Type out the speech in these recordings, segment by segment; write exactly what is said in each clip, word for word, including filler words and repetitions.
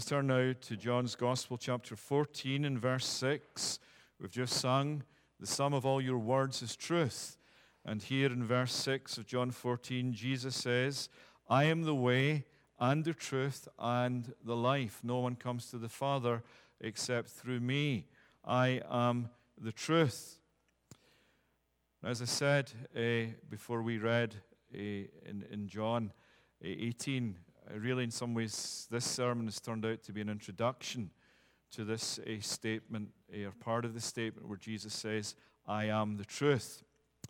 Turn now to John's Gospel, chapter fourteen and verse six. We've just sung, "The sum of all your words is truth." And here in verse six of John fourteen, Jesus says, "I am the way and the truth and the life. No one comes to the Father except through me. I am the truth." As I said uh, before we read uh, in, in John uh, eighteen, uh, really in some ways this sermon has turned out to be an introduction to this uh, statement, uh, or part of the statement where Jesus says, "I am the truth."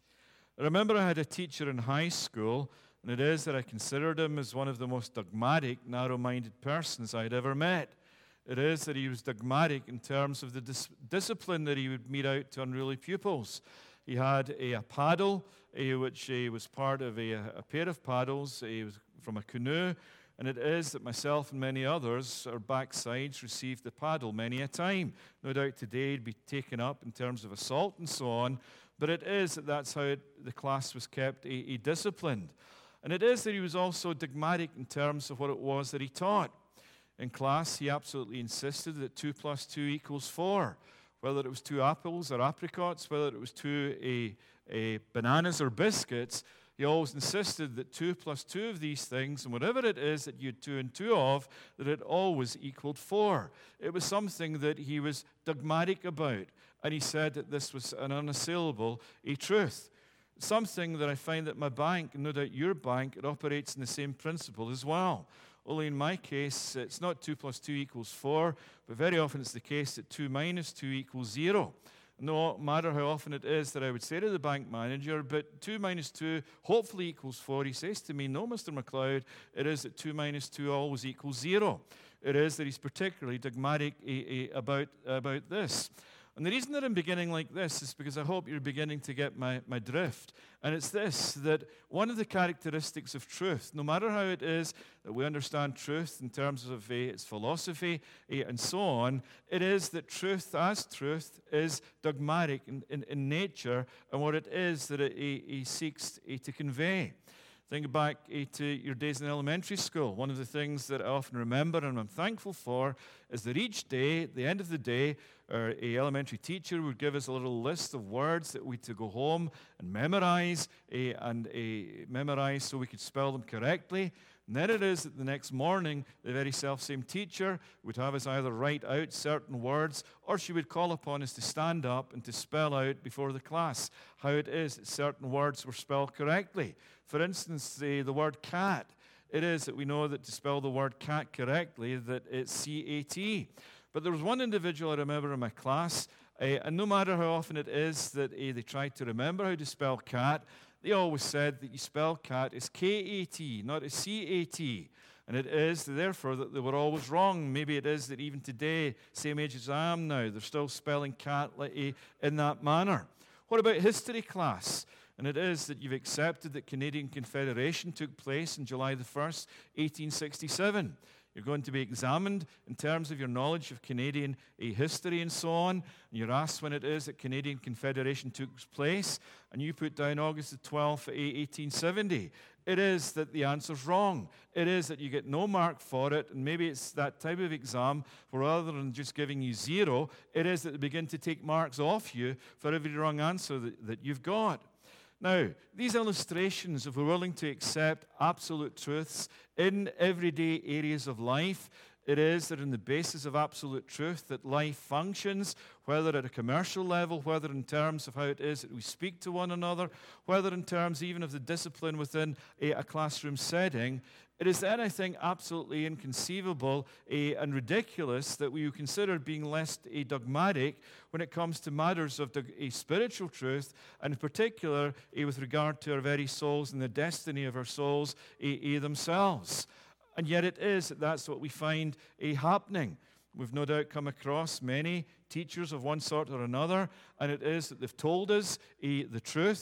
I remember I had a teacher in high school, and it is that I considered him as one of the most dogmatic, narrow-minded persons I had ever met. It is that he was dogmatic in terms of the dis- discipline that he would mete out to unruly pupils. He had a, a paddle, a, which a, was part of a, a pair of paddles a, was from a canoe, and it is that myself and many others, our backsides, received the paddle many a time. No doubt today it'd be taken up in terms of assault and so on, but it is that that's how it, the class was kept a, a disciplined. And it is that he was also dogmatic in terms of what it was that he taught. In class, he absolutely insisted that two plus two equals four. Whether it was two apples or apricots, whether it was two a, a bananas or biscuits, he always insisted that two plus two of these things, and whatever it is that you had two and two of, that it always equaled four. It was something that he was dogmatic about, and he said that this was an unassailable a truth. Something that I find that my bank, and no doubt your bank, it operates in the same principle as well. Only in my case, it's not two plus two equals four, but very often it's the case that two minus two equals zero. No matter how often it is that I would say to the bank manager, but two minus two hopefully equals four, he says to me, "No, Mister MacLeod, it is that two minus two always equals zero." It is that he's particularly dogmatic about, about this. And the reason that I'm beginning like this is because I hope you're beginning to get my, my drift. And it's this, that one of the characteristics of truth, no matter how it is that we understand truth in terms of uh, its philosophy uh, and so on, it is that truth as truth is dogmatic in, in, in nature and what it is that it, it, it seeks uh, to convey. Think back uh, to your days in elementary school. One of the things that I often remember and I'm thankful for is that each day, at the end of the day, our a elementary teacher would give us a little list of words that we to go home and memorize, uh, and uh, memorize so we could spell them correctly. And then it is that the next morning, the very self-same teacher would have us either write out certain words, or she would call upon us to stand up and to spell out before the class how it is that certain words were spelled correctly. For instance, the, the word cat. It is that we know that to spell the word cat correctly, that it's C A T. But there was one individual I remember in my class, uh, and no matter how often it is that uh, they tried to remember how to spell cat, they always said that you spell cat as K A T, not as C A T. And it is, therefore, that they were always wrong. Maybe it is that even today, same age as I am now, they're still spelling cat like a, in that manner. What about history class? And it is that you've accepted that Canadian Confederation took place on July the first, eighteen sixty-seven. You're going to be examined in terms of your knowledge of Canadian uh, history and so on. And you're asked when it is that Canadian Confederation took place, and you put down August the twelfth, eighteen seventy. It is that the answer's wrong. It is that you get no mark for it, and maybe it's that type of exam where rather than just giving you zero, it is that they begin to take marks off you for every wrong answer that, that you've got. Now, these illustrations, if we're willing to accept absolute truths in everyday areas of life, it is that in the basis of absolute truth that life functions, whether at a commercial level, whether in terms of how it is that we speak to one another, whether in terms even of the discipline within a, a classroom setting. It is then, I think, absolutely inconceivable uh, and ridiculous that we would consider being less uh, dogmatic when it comes to matters of dog- a spiritual truth, and in particular uh, with regard to our very souls and the destiny of our souls uh, uh, themselves. And yet it is that that's what we find uh, happening. We've no doubt come across many teachers of one sort or another, and it is that they've told us uh, the truth,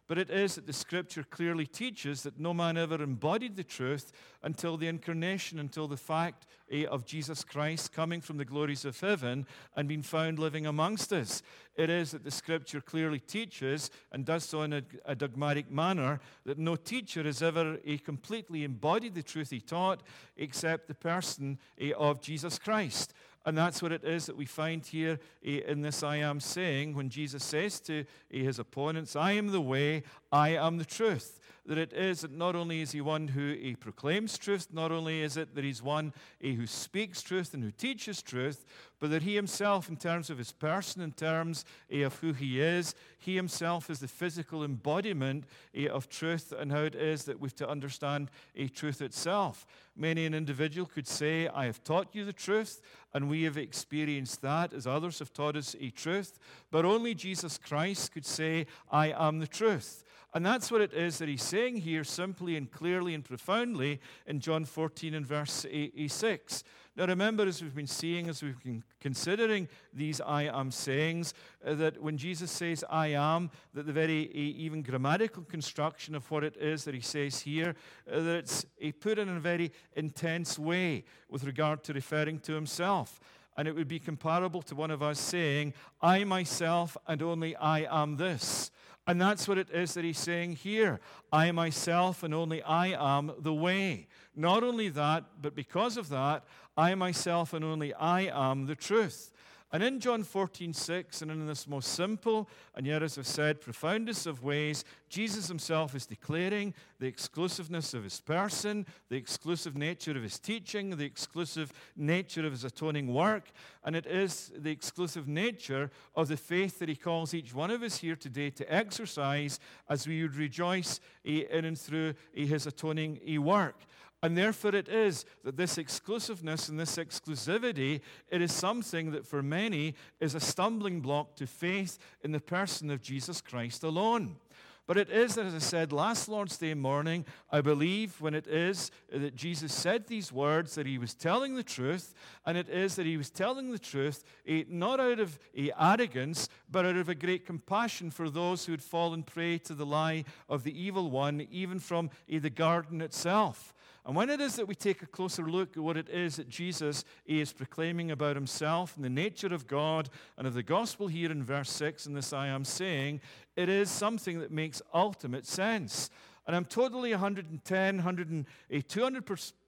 but it is that the Scripture clearly teaches that no man ever embodied the truth until the incarnation, until the fact eh, of Jesus Christ coming from the glories of heaven and being found living amongst us. It is that the Scripture clearly teaches, and does so in a, a dogmatic manner, that no teacher has ever eh, completely embodied the truth he taught except the person eh, of Jesus Christ. And that's what it is that we find here eh, in this I am saying when Jesus says to eh, his opponents, I am the way, I am the truth. That it is that not only is he one who he proclaims truth, not only is it that he's one eh, who speaks truth and who teaches truth, but that he himself, in terms of his person, in terms eh, of who he is, he himself is the physical embodiment eh, of truth and how it is that we've to understand a truth itself. Many an individual could say, I have taught you the truth, and we have experienced that as others have taught us a truth, but only Jesus Christ could say, I am the truth. And that's what it is that he's saying here simply and clearly and profoundly in John fourteen and verse six. Now remember, as we've been seeing, as we've been considering these I am sayings, uh, that when Jesus says I am, that the very uh, even grammatical construction of what it is that he says here, uh, that it's uh, put in a very intense way with regard to referring to himself. And it would be comparable to one of us saying, I myself and only I am this. And that's what it is that he's saying here. I myself and only I am the way. Not only that, but because of that, I myself and only I am the truth. And in John fourteen six, and in this most simple, and yet, as I've said, profoundest of ways, Jesus himself is declaring the exclusiveness of his person, the exclusive nature of his teaching, the exclusive nature of his atoning work, and it is the exclusive nature of the faith that he calls each one of us here today to exercise as we would rejoice in and through his atoning work. And therefore it is that this exclusiveness and this exclusivity, it is something that for many is a stumbling block to faith in the person of Jesus Christ alone. But it is, as I said last Lord's Day morning, I believe when it is that Jesus said these words that he was telling the truth, and it is that he was telling the truth eh, not out of eh, arrogance, but out of a great compassion for those who had fallen prey to the lie of the evil one, even from eh, the garden itself. And when it is that we take a closer look at what it is that Jesus is proclaiming about himself and the nature of God and of the gospel here in verse six in this I am saying, it is something that makes ultimate sense. And I'm totally one hundred ten, one hundred, two hundred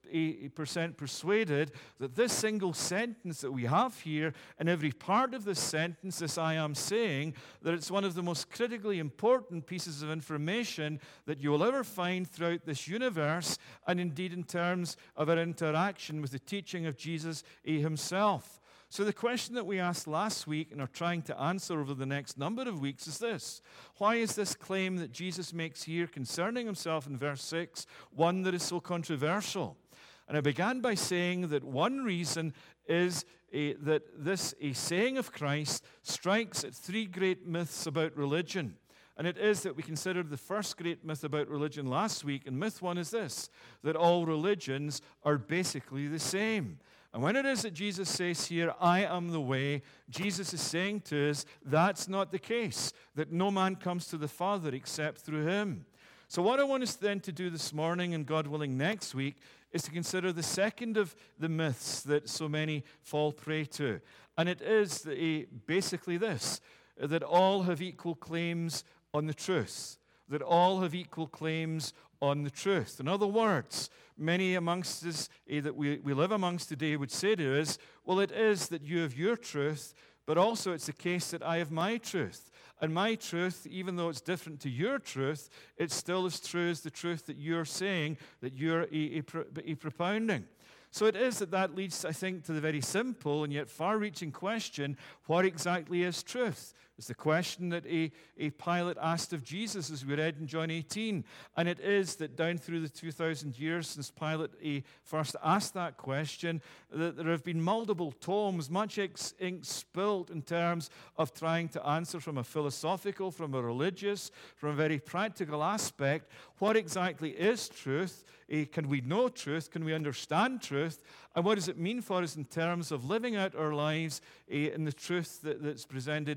percent persuaded that this single sentence that we have here, and every part of this sentence, this I am saying, that it's one of the most critically important pieces of information that you will ever find throughout this universe, and indeed in terms of our interaction with the teaching of Jesus himself. So the question that we asked last week and are trying to answer over the next number of weeks is this. Why is this claim that Jesus makes here concerning himself in verse six one that is so controversial? And I began by saying that one reason is a, that this a saying of Christ strikes at three great myths about religion. And it is that we considered the first great myth about religion last week, and myth one is this, that all religions are basically the same. And when it is that Jesus says here, I am the way, Jesus is saying to us, that's not the case, that no man comes to the Father except through him. So what I want us then to do this morning, and God willing next week, is to consider the second of the myths that so many fall prey to. And it is the, basically this, that all have equal claims on the truth. That all have equal claims on the truth. In other words, many amongst us eh, that we, we live amongst today would say to us, well, it is that you have your truth, but also it's the case that I have my truth. And my truth, even though it's different to your truth, it's still as true as the truth that you're saying, that you're eh, eh, propounding. So it is that that leads, I think, to the very simple and yet far-reaching question, what exactly is truth? It's the question that a, a Pilate asked of Jesus, as we read in John eighteen. And it is that down through the two thousand years since Pilate a, first asked that question, that there have been multiple tomes, much ex- ink spilt in terms of trying to answer from a philosophical, from a religious, from a very practical aspect, what exactly is truth? Uh, can we know truth? Can we understand truth? And what does it mean for us in terms of living out our lives uh, in the truth that, that's presented uh, to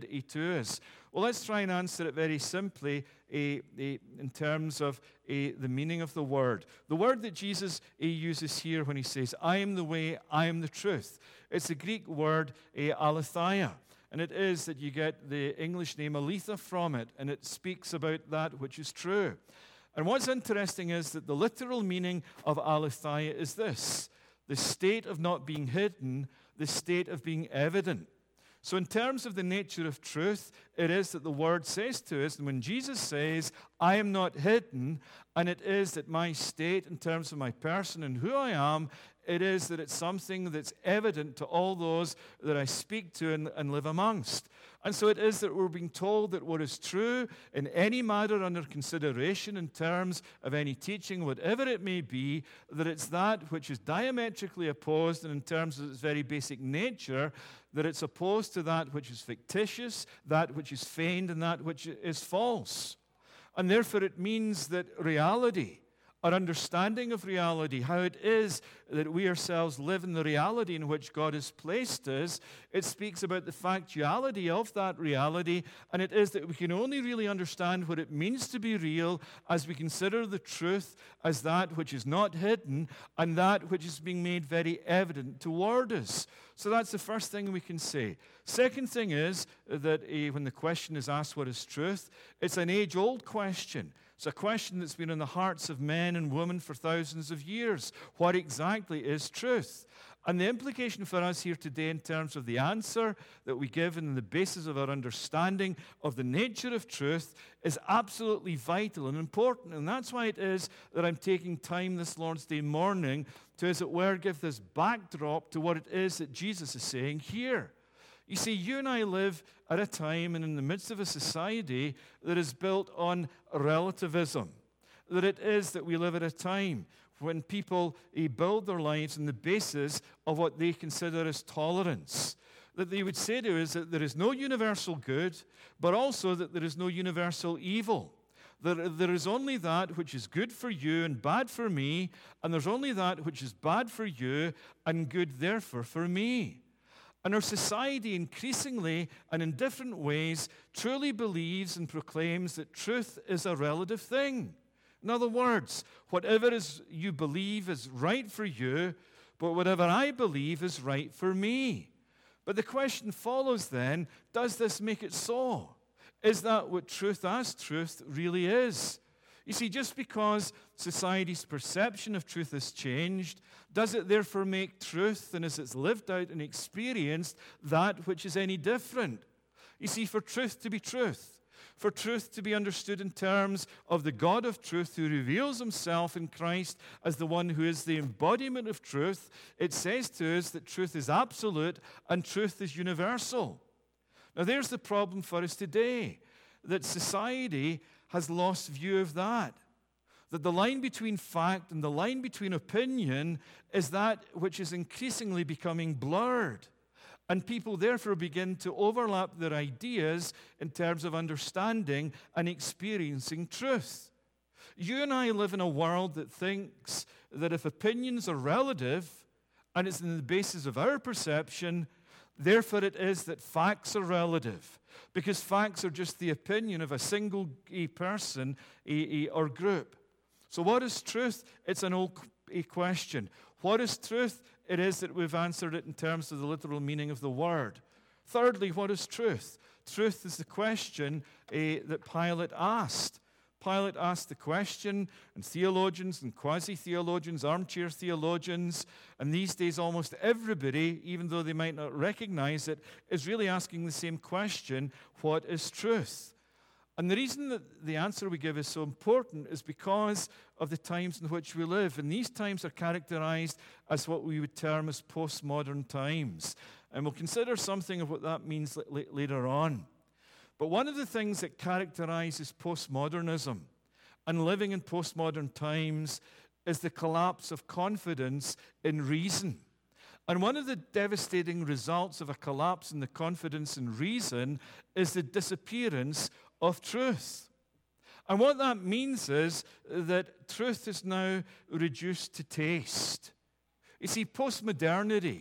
to us? Well, let's try and answer it very simply eh, eh, in terms of eh, the meaning of the word. The word that Jesus eh, uses here when he says, I am the way, I am the truth. It's the Greek word eh, aletheia. And it is that you get the English name Aletha from it, and it speaks about that which is true. And what's interesting is that the literal meaning of aletheia is this: the state of not being hidden, the state of being evident. So in terms of the nature of truth, it is that the word says to us, and when Jesus says, I am not hidden, and it is that my state in terms of my person and who I am, it is that it's something that's evident to all those that I speak to and, and live amongst. And so it is that we're being told that what is true in any matter under consideration in terms of any teaching, whatever it may be, that it's that which is diametrically opposed, and in terms of its very basic nature, that it's opposed to that which is fictitious, that which is feigned, and that which is false. And therefore it means that reality, our understanding of reality, how it is that we ourselves live in the reality in which God has placed us, it speaks about the factuality of that reality, and it is that we can only really understand what it means to be real as we consider the truth as that which is not hidden and that which is being made very evident toward us. So that's the first thing we can say. Second thing is that uh, when the question is asked, what is truth? It's an age-old question. It's a question that's been in the hearts of men and women for thousands of years. What exactly is truth? And the implication for us here today in terms of the answer that we give and the basis of our understanding of the nature of truth is absolutely vital and important. And that's why it is that I'm taking time this Lord's Day morning to, as it were, give this backdrop to what it is that Jesus is saying here. You see, you and I live at a time and in the midst of a society that is built on relativism. That it is that we live at a time when people uh, build their lives on the basis of what they consider as tolerance. That they would say to us that there is no universal good, but also that there is no universal evil. That there is only that which is good for you and bad for me, and there's only that which is bad for you and good, therefore, for me. And our society increasingly and in different ways truly believes and proclaims that truth is a relative thing. In other words, whatever is you believe is right for you, but whatever I believe is right for me. But the question follows then, does this make it so? Is that what truth as truth really is? You see, just because society's perception of truth has changed, does it therefore make truth, and as it's lived out and experienced, that which is any different? You see, for truth to be truth, for truth to be understood in terms of the God of truth who reveals himself in Christ as the one who is the embodiment of truth, it says to us that truth is absolute and truth is universal. Now, there's the problem for us today, that society has lost view of that. That the line between fact and the line between opinion is that which is increasingly becoming blurred. And people therefore begin to overlap their ideas in terms of understanding and experiencing truth. You and I live in a world that thinks that if opinions are relative, and it's in the basis of our perception, therefore it is that facts are relative. Because facts are just the opinion of a single a person a, a, or group. So what is truth? It's an old a question. What is truth? It is that we've answered it in terms of the literal meaning of the word. Thirdly, what is truth? Truth is the question uh, that Pilate asked. Pilate asked the question, and theologians and quasi-theologians, armchair theologians, and these days almost everybody, even though they might not recognize it, is really asking the same question, what is truth? And the reason that the answer we give is so important is because of the times in which we live. And these times are characterized as what we would term as postmodern times. And we'll consider something of what that means l- later on. But one of the things that characterizes postmodernism and living in postmodern times is the collapse of confidence in reason. And one of the devastating results of a collapse in the confidence in reason is the disappearance of truth. And what that means is that truth is now reduced to taste. You see, postmodernity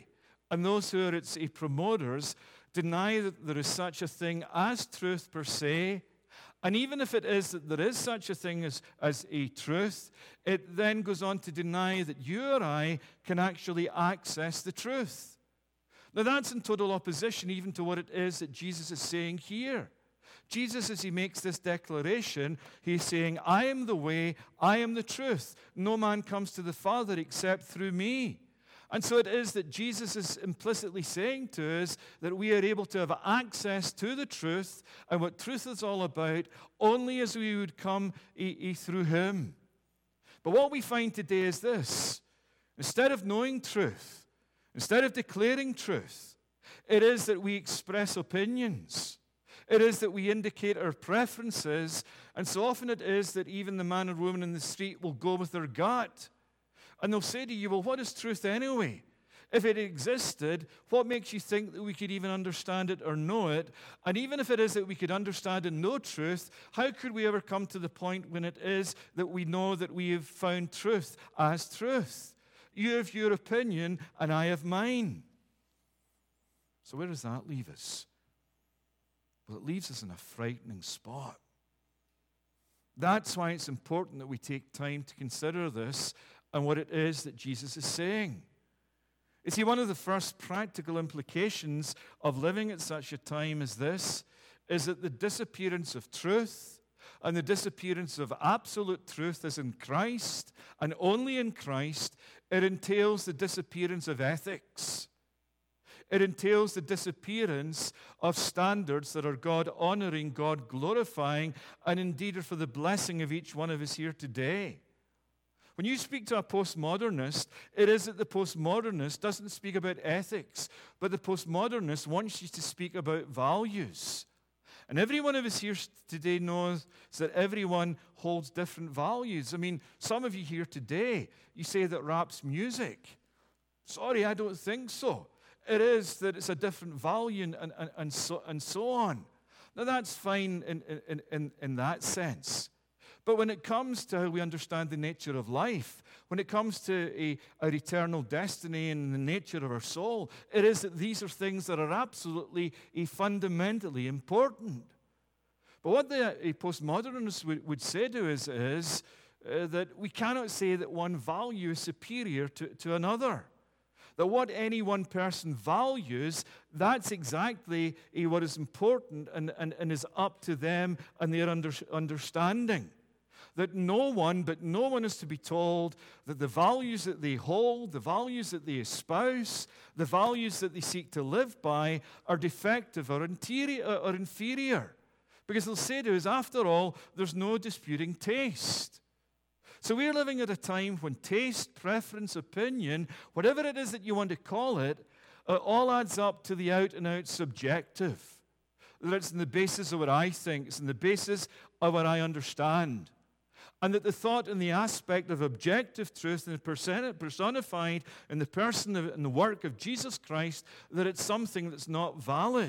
And those who are its promoters deny that there is such a thing as truth per se. And even if it is that there is such a thing as, as a truth, it then goes on to deny that you or I can actually access the truth. Now that's in total opposition even to what it is that Jesus is saying here. Jesus, as he makes this declaration, he's saying, I am the way, I am the truth. No man comes to the Father except through me. And so it is that Jesus is implicitly saying to us that we are able to have access to the truth and what truth is all about only as we would come e- e- through him. But what we find today is this. Instead of knowing truth, instead of declaring truth, it is that we express opinions. It is that we indicate our preferences. And so often it is that even the man or woman in the street will go with their gut. And they'll say to you, well, what is truth anyway? If it existed, what makes you think that we could even understand it or know it? And even if it is that we could understand and know truth, how could we ever come to the point when it is that we know that we have found truth as truth? You have your opinion and I have mine. So where does that leave us? Well, it leaves us in a frightening spot. That's why it's important that we take time to consider this and what it is that Jesus is saying. You see, one of the first practical implications of living at such a time as this is that the disappearance of truth and the disappearance of absolute truth is in Christ, and only in Christ. It entails the disappearance of ethics. It entails the disappearance of standards that are God-honoring, God-glorifying, and indeed are for the blessing of each one of us here today. When you speak to a postmodernist, it is that the postmodernist doesn't speak about ethics, but the postmodernist wants you to speak about values. And every one of us here today knows that everyone holds different values. I mean, some of you here today, you say that rap's music. Sorry, I don't think so. It is that it's a different value and, and, and, so, and so on. Now, that's fine in, in, in, in that sense. But when it comes to how we understand the nature of life, when it comes to a, our eternal destiny and the nature of our soul, it is that these are things that are absolutely a fundamentally important. But what the a postmodernist would, would say to us is uh, that we cannot say that one value is superior to, to another. That what any one person values, that's exactly uh, what is important and, and, and is up to them and their under, understanding. That no one, but no one is to be told that the values that they hold, the values that they espouse, the values that they seek to live by are defective or, interior, or inferior. Because they'll say to us, after all, there's no disputing taste. So we're living at a time when taste, preference, opinion, whatever it is that you want to call it, uh, all adds up to the out-and-out subjective. That it's in the basis of what I think, it's in the basis of what I understand. And that the thought and the aspect of objective truth and personified in the person and the work of Jesus Christ, that it's something that's not valid.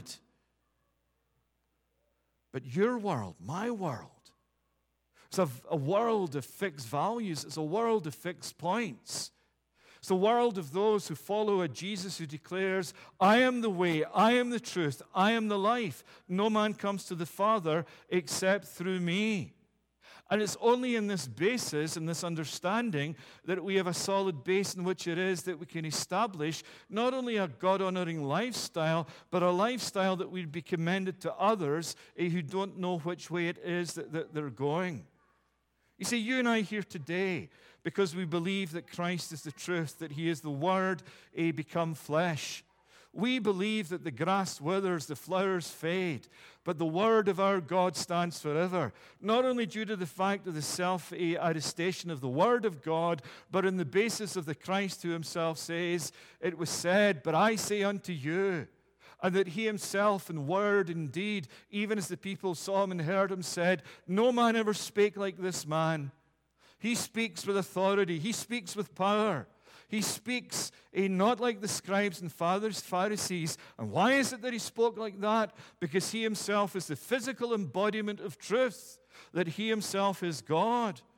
But your world, my world, it's a, a world of fixed values. It's a world of fixed points. It's the world of those who follow a Jesus who declares, I am the way, I am the truth, I am the life. No man comes to the Father except through me. And it's only in this basis and this understanding that we have a solid base in which it is that we can establish not only a God-honoring lifestyle, but a lifestyle that would be commended to others who don't know which way it is that, that they're going. You see, you and I here today, because we believe that Christ is the truth, that he is the Word, he become flesh. We believe that the grass withers, the flowers fade, but the word of our God stands forever, not only due to the fact of the self-attestation of the word of God, but on the basis of the Christ who himself says, it was said, but I say unto you, and that he himself in word and deed, even as the people saw him and heard him, said, no man ever spake like this man. He speaks with authority. He speaks with power. He speaks eh, not like the scribes and fathers, Pharisees. And why is it that he spoke like that? Because he himself is the physical embodiment of truth, that he himself is God.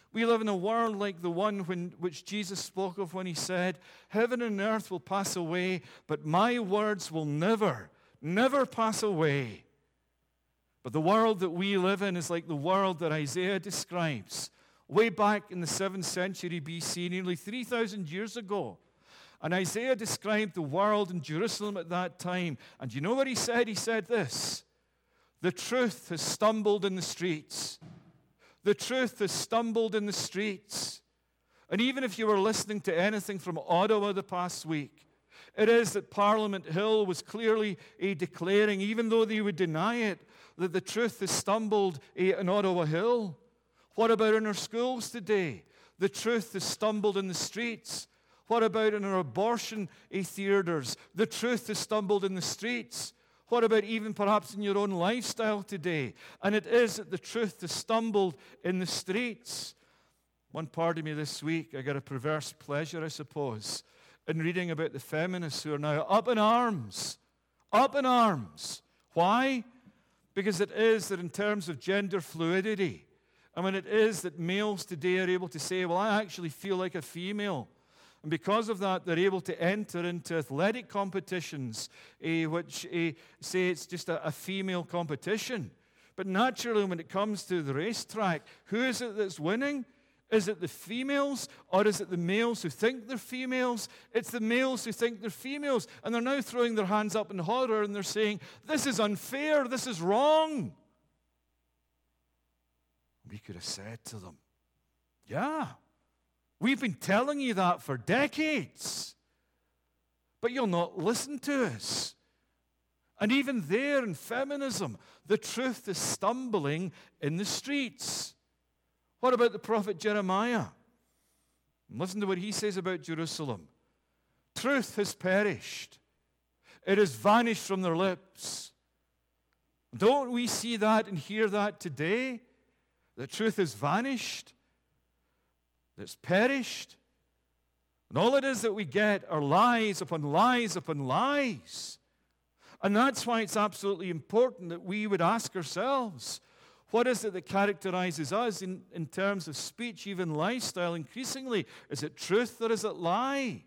We live in a world like the one when, which Jesus spoke of when he said, heaven and earth will pass away, but my words will never, never pass away. But the world that we live in is like the world that Isaiah describes way back in the seventh century B C, nearly three thousand years ago. And Isaiah described the world in Jerusalem at that time. And you know what he said? He said this: the truth has stumbled in the streets. The truth has stumbled in the streets. And even if you were listening to anything from Ottawa the past week, it is that Parliament Hill was clearly uh, declaring, even though they would deny it, that the truth has stumbled uh, in Ottawa Hill. What about in our schools today? The truth has stumbled in the streets. What about in our abortion uh, theaters? The truth has stumbled in the streets. What about even perhaps in your own lifestyle today? And it is that the truth has stumbled in the streets. One part of me this week, I got a perverse pleasure, I suppose, in reading about the feminists who are now up in arms. Up in arms. Why? Because it is that in terms of gender fluidity, I mean, it is that males today are able to say, well, I actually feel like a female. And because of that, they're able to enter into athletic competitions, eh, which eh, say it's just a, a female competition. But naturally, when it comes to the racetrack, who is it that's winning? Is it the females, or is it the males who think they're females? It's the males who think they're females. And they're now throwing their hands up in horror, and they're saying, this is unfair, this is wrong. We could have said to them, yeah, we've been telling you that for decades, but you'll not listen to us. And even there in feminism, the truth is stumbling in the streets. What about the prophet Jeremiah? Listen to what he says about Jerusalem. Truth has perished. It has vanished from their lips. Don't we see that and hear that today? The truth has vanished. It's perished. And all it is that we get are lies upon lies upon lies. And that's why it's absolutely important that we would ask ourselves, what is it that characterizes us in, in terms of speech, even lifestyle, increasingly? Is it truth or is it lie?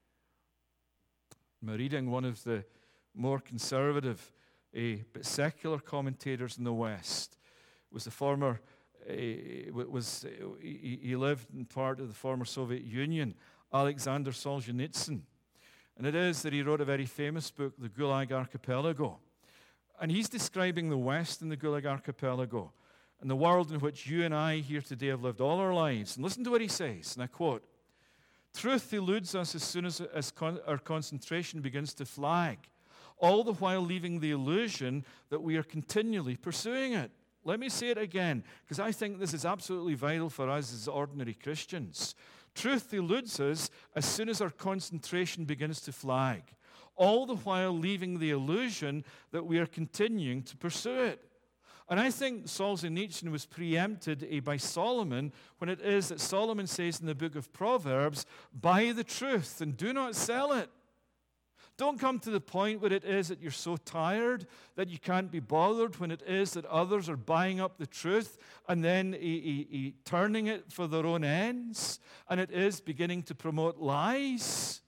I'm reading one of the more conservative uh, but secular commentators in the West. It was the former, uh, was uh, he, he lived in part of the former Soviet Union, Alexander Solzhenitsyn. And it is that he wrote a very famous book, The Gulag Archipelago. And he's describing the West in the Gulag Archipelago and the world in which you and I here today have lived all our lives. And listen to what he says, and I quote, "Truth eludes us as soon as, as con- our concentration begins to flag, all the while leaving the illusion that we are continually pursuing it." Let me say it again, because I think this is absolutely vital for us as ordinary Christians. Truth eludes us as soon as our concentration begins to flag, all the while leaving the illusion that we are continuing to pursue it. And I think Solzhenitsyn was preempted eh, by Solomon when it is that Solomon says in the book of Proverbs, buy the truth and do not sell it. Don't come to the point where it is that you're so tired that you can't be bothered, when it is that others are buying up the truth and then e- e- e- turning it for their own ends, and it is beginning to promote lies.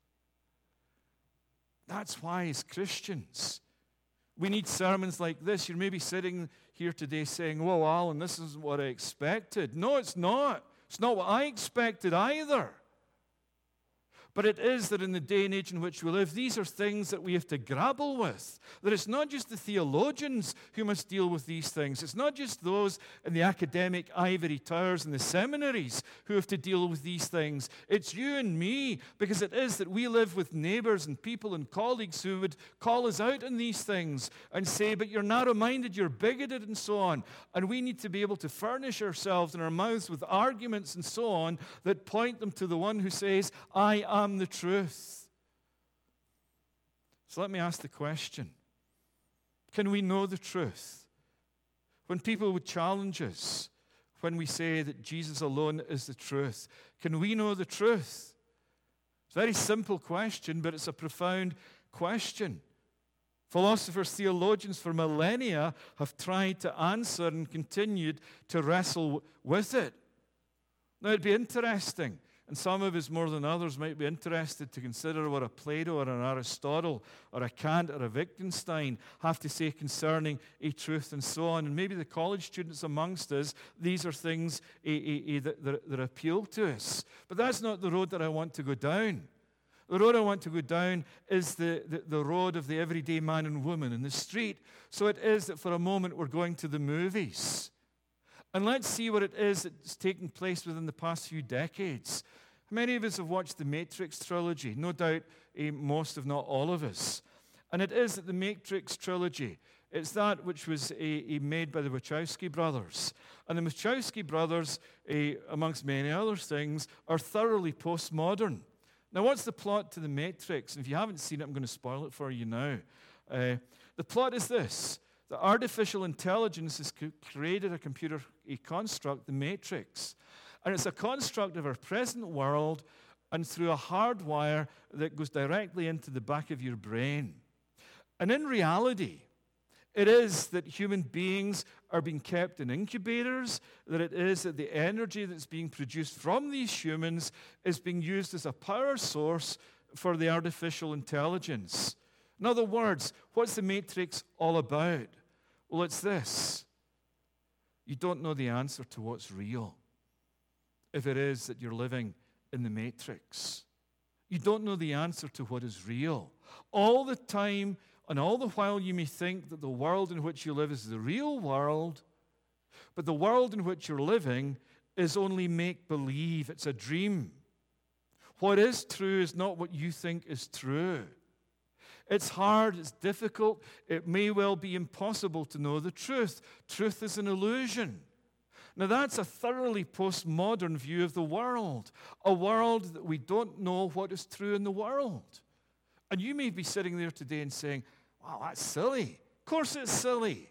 That's why, as Christians, we need sermons like this. You're maybe sitting here today saying, whoa, Alan, this isn't what I expected. No, it's not. It's not what I expected either. But it is that in the day and age in which we live, these are things that we have to grapple with. That it's not just the theologians who must deal with these things. It's not just those in the academic ivory towers and the seminaries who have to deal with these things. It's you and me, because it is that we live with neighbors and people and colleagues who would call us out on these things and say, but you're narrow-minded, you're bigoted, and so on. And we need to be able to furnish ourselves and our mouths with arguments and so on that point them to the one who says, I am the truth. So let me ask the question, can we know the truth? When people would challenge us, when we say that Jesus alone is the truth, can we know the truth? It's a very simple question, but it's a profound question. Philosophers, theologians for millennia have tried to answer and continued to wrestle with it. Now, it'd be interesting, and some of us more than others might be interested to consider what a Plato or an Aristotle or a Kant or a Wittgenstein have to say concerning a truth and so on. And maybe the college students amongst us, these are things eh, eh, eh, that, that, that appeal to us. But that's not the road that I want to go down. The road I want to go down is the, the, the road of the everyday man and woman in the street. So it is that for a moment we're going to the movies. And let's see what it is that's taken place within the past few decades. Many of us have watched the Matrix trilogy. No doubt eh, most, if not all of us. And it is that the Matrix trilogy, it's that which was eh, eh, made by the Wachowski brothers. And the Wachowski brothers, eh, amongst many other things, are thoroughly postmodern. Now, what's the plot to the Matrix? And if you haven't seen it, I'm going to spoil it for you now. Uh, the plot is this. The artificial intelligence has created a computer a construct, the Matrix. And it's a construct of our present world and through a hard wire that goes directly into the back of your brain. And in reality, it is that human beings are being kept in incubators, that it is that the energy that's being produced from these humans is being used as a power source for the artificial intelligence. In other words, what's the Matrix all about? Well, it's this. You don't know the answer to what's real if it is that you're living in the Matrix. You don't know the answer to what is real. All the time and all the while you may think that the world in which you live is the real world, but the world in which you're living is only make-believe. It's a dream. What is true is not what you think is true. It's hard, it's difficult, it may well be impossible to know the truth. Truth is an illusion. Now, that's a thoroughly postmodern view of the world, a world that we don't know what is true in the world. And you may be sitting there today and saying, wow, that's silly. Of course it's silly.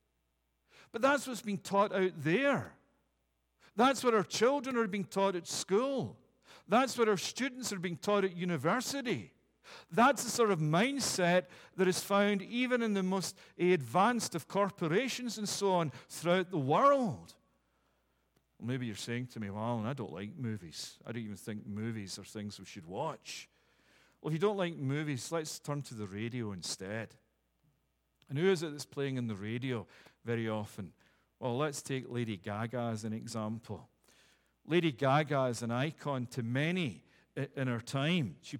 But that's what's being taught out there. That's what our children are being taught at school. That's what our students are being taught at university. That's the sort of mindset that is found even in the most advanced of corporations and so on throughout the world. Well, maybe you're saying to me, well, Alan, I don't like movies. I don't even think movies are things we should watch. Well, if you don't like movies, let's turn to the radio instead. And who is it that's playing in the radio very often? Well, let's take Lady Gaga as an example. Lady Gaga is an icon to many in her time. She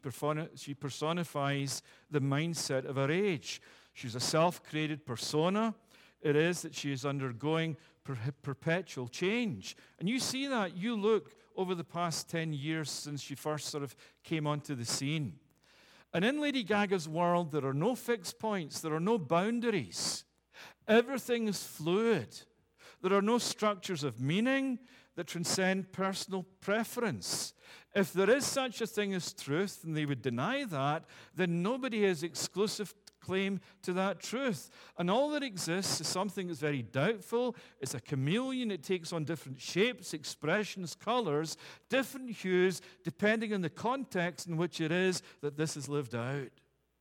personifies the mindset of her age. She's a self-created persona. It is that she is undergoing per- perpetual change. And you see that. You look over the past ten years since she first sort of came onto the scene. And in Lady Gaga's world, there are no fixed points. There are no boundaries. Everything is fluid. There are no structures of meaning that transcend personal preference. If there is such a thing as truth, and they would deny that, then nobody has exclusive claim to that truth. And all that exists is something that's very doubtful. It's a chameleon. It takes on different shapes, expressions, colors, different hues, depending on the context in which it is that this is lived out.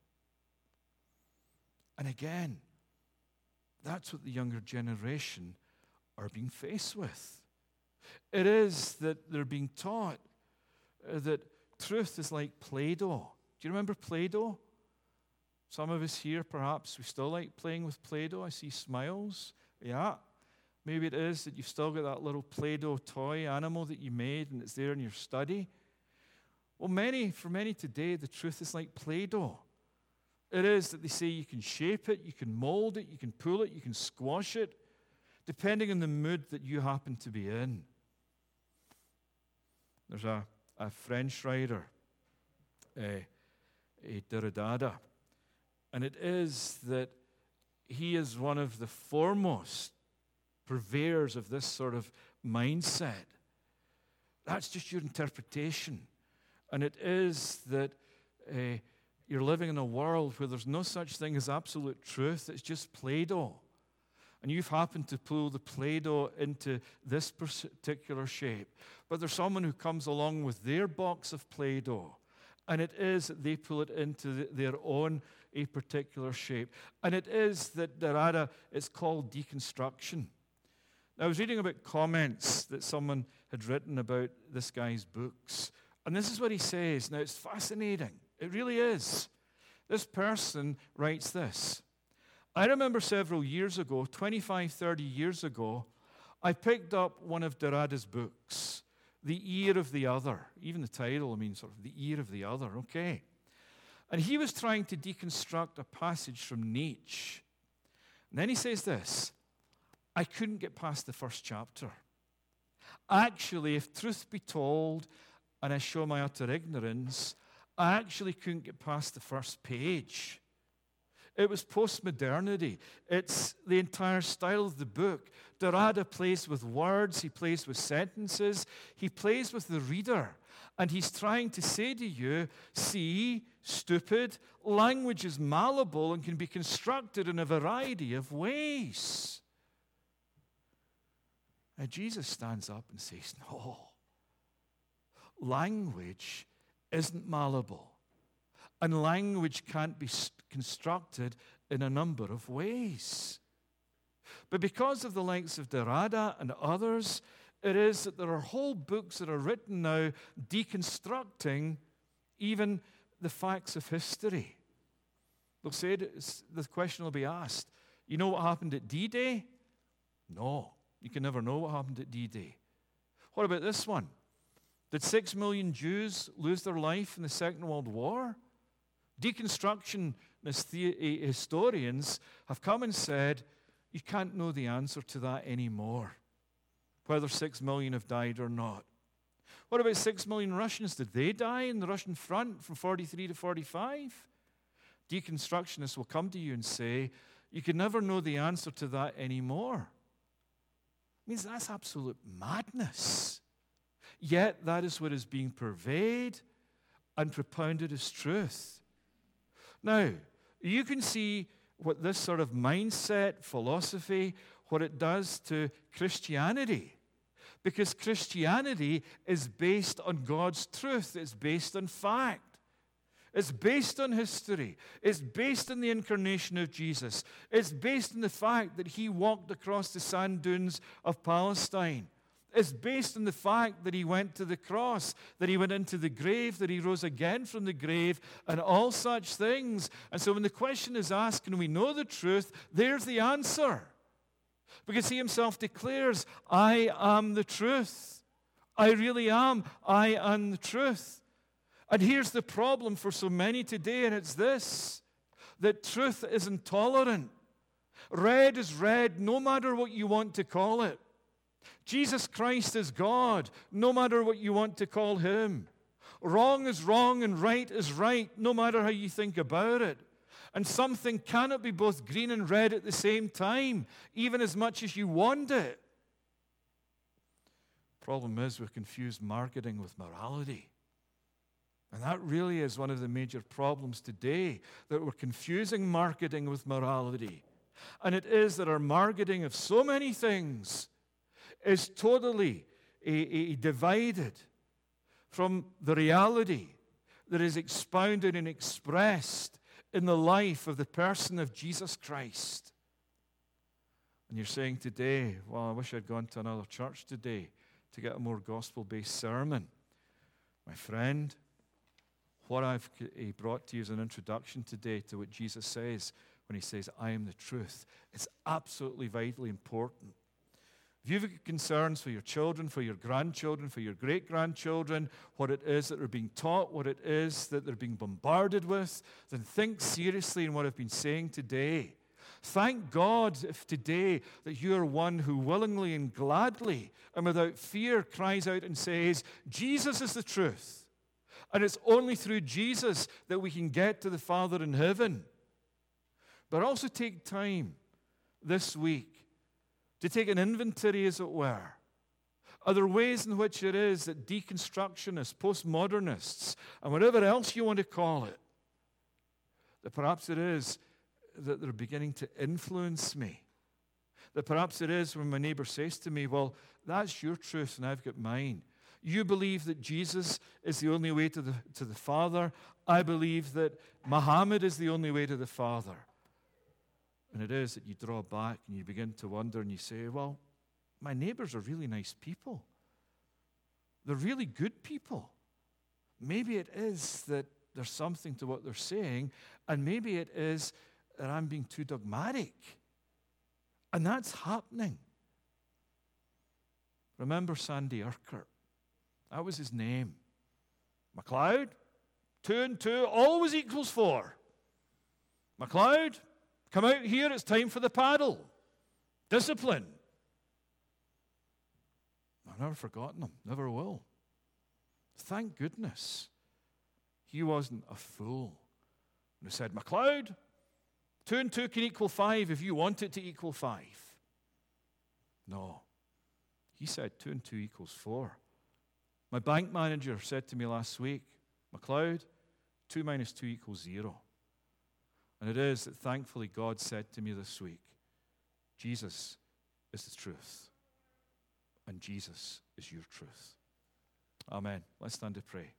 And again, that's what the younger generation are being faced with. It is that they're being taught uh, that truth is like Play-Doh. Do you remember Play-Doh? Some of us here, perhaps, we still like playing with Play-Doh. I see smiles. Yeah. Maybe it is that you've still got that little Play-Doh toy animal that you made and it's there in your study. Well, many, for many today, the truth is like Play-Doh. It is that they say you can shape it, you can mold it, you can pull it, you can squash it, depending on the mood that you happen to be in. There's a, a French writer, a, a Derrida, and it is that he is one of the foremost purveyors of this sort of mindset. That's just your interpretation. And it is that uh, you're living in a world where there's no such thing as absolute truth. It's just Play-Doh. And you've happened to pull the Play-Doh into this particular shape. But there's someone who comes along with their box of Play-Doh, and it is that they pull it into the, their own a particular shape. And it is that Derrida, it's called deconstruction. Now, I was reading about comments that someone had written about this guy's books. And this is what he says. Now, it's fascinating. It really is. This person writes this. I remember several years ago, twenty-five, thirty years ago, I picked up one of Derrida's books, The Ear of the Other. Even the title, I mean, sort of The Ear of the Other, okay. And he was trying to deconstruct a passage from Nietzsche. And then he says this, I couldn't get past the first chapter. Actually, if truth be told, and I show my utter ignorance, I actually couldn't get past the first page. It was postmodernity. It's the entire style of the book. Derrida plays with words. He plays with sentences. He plays with the reader. And he's trying to say to you, see, stupid, language is malleable and can be constructed in a variety of ways. Now, Jesus stands up and says, no, language isn't malleable. And language can't be constructed in a number of ways. But because of the likes of Derrida and others, it is that there are whole books that are written now deconstructing even the facts of history. They'll say, the question will be asked, you know what happened at D-Day? No, you can never know what happened at D-Day. What about this one? Did six million Jews lose their life in the Second World War? Deconstructionist historians have come and said, you can't know the answer to that anymore, whether six million have died or not. What about six million Russians? Did they die in the Russian front from forty-three to forty-five? Deconstructionists will come to you and say, you can never know the answer to that anymore. It means that's absolute madness. Yet that is what is being purveyed and propounded as truth. Now, you can see what this sort of mindset, philosophy, what it does to Christianity. Because Christianity is based on God's truth. It's based on fact. It's based on history. It's based on the incarnation of Jesus. It's based on the fact that he walked across the sand dunes of Palestine. It's based on the fact that he went to the cross, that he went into the grave, that he rose again from the grave, and all such things. And so when the question is asked, can we know the truth? There's the answer. Because he himself declares, I am the truth. I really am. I am the truth. And here's the problem for so many today, and it's this, that truth is intolerant. Red is red, no matter what you want to call it. Jesus Christ is God, no matter what you want to call him. Wrong is wrong and right is right, no matter how you think about it. And something cannot be both green and red at the same time, even as much as you want it. Problem is, we've confused marketing with morality. And that really is one of the major problems today, that we're confusing marketing with morality. And it is that our marketing of so many things is totally a, a divided from the reality that is expounded and expressed in the life of the person of Jesus Christ. And you're saying today, well, I wish I'd gone to another church today to get a more gospel-based sermon. My friend, what I've brought to you is an introduction today to what Jesus says when he says, I am the truth. It's absolutely vitally important. If you've got concerns for your children, for your grandchildren, for your great-grandchildren, what it is that they're being taught, what it is that they're being bombarded with, then think seriously in what I've been saying today. Thank God if today that you are one who willingly and gladly and without fear cries out and says, Jesus is the truth. And it's only through Jesus that we can get to the Father in heaven. But also take time this week to take an inventory, as it were. Are there ways in which it is that deconstructionists, postmodernists, and whatever else you want to call it, that perhaps it is that they're beginning to influence me? That perhaps it is when my neighbor says to me, well, that's your truth and I've got mine. You believe that Jesus is the only way to the, to the Father. I believe that Muhammad is the only way to the Father. And it is that you draw back and you begin to wonder and you say, well, my neighbors are really nice people. They're really good people. Maybe it is that there's something to what they're saying, and maybe it is that I'm being too dogmatic. And that's happening. Remember Sandy Urquhart? That was his name. MacLeod, two and two always equals four. MacLeod, come out here, it's time for the paddle. Discipline. I've never forgotten him, never will. Thank goodness he wasn't a fool. And he said, MacLeod, two and two can equal five if you want it to equal five. No. He said two and two equals four. My bank manager said to me last week, MacLeod, two minus two equals zero. And it is that thankfully God said to me this week, Jesus is the truth. And Jesus is your truth. Amen. Let's stand to pray.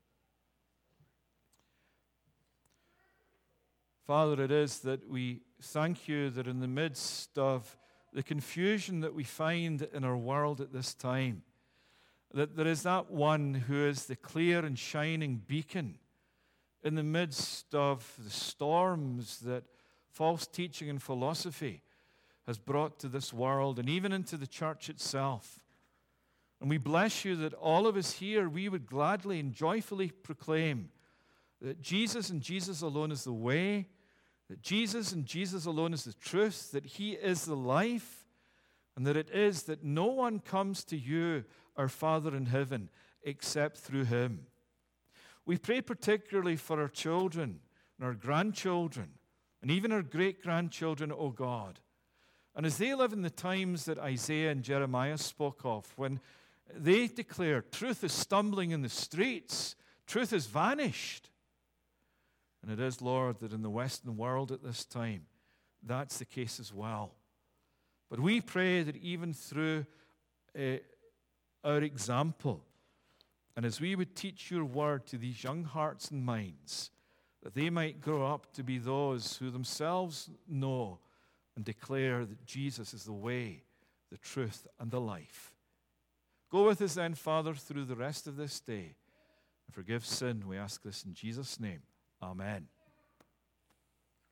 Father, it is that we thank you that in the midst of the confusion that we find in our world at this time, that there is that one who is the clear and shining beacon in the midst of the storms that false teaching and philosophy has brought to this world and even into the church itself. And we bless you that all of us here, we would gladly and joyfully proclaim that Jesus and Jesus alone is the way, that Jesus and Jesus alone is the truth, that he is the life, and that it is that no one comes to you, our Father in heaven, except through him. We pray particularly for our children and our grandchildren and even our great-grandchildren, O God. And as they live in the times that Isaiah and Jeremiah spoke of, when they declare truth is stumbling in the streets, truth has vanished. And it is, Lord, that in the Western world at this time, that's the case as well. But we pray that even through uh, our example, and as we would teach your word to these young hearts and minds, that they might grow up to be those who themselves know and declare that Jesus is the way, the truth, and the life. Go with us then, Father, through the rest of this day. And forgive sin, we ask this in Jesus' name. Amen.